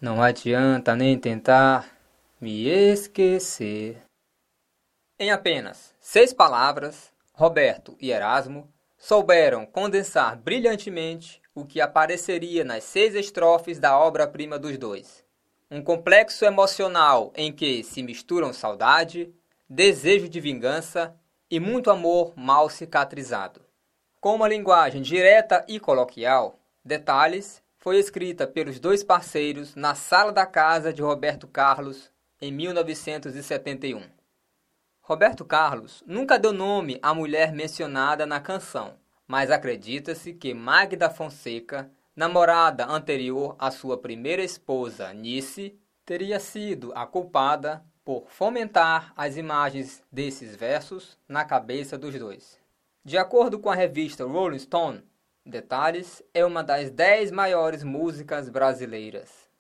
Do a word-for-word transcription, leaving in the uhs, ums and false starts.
Não adianta nem tentar me esquecer. Em apenas seis palavras, Roberto e Erasmo souberam condensar brilhantemente o que apareceria nas seis estrofes da obra-prima dos dois. Um complexo emocional em que se misturam saudade, desejo de vingança e muito amor mal cicatrizado. Com uma linguagem direta e coloquial, Detalhes foi escrita pelos dois parceiros na sala da casa de Roberto Carlos em mil novecentos e setenta e um. Roberto Carlos nunca deu nome à mulher mencionada na canção, mas acredita-se que Magda Fonseca, namorada anterior à sua primeira esposa, Nice, teria sido a culpada por fomentar as imagens desses versos na cabeça dos dois. De acordo com a revista Rolling Stone, Detalhes é uma das dez maiores músicas brasileiras.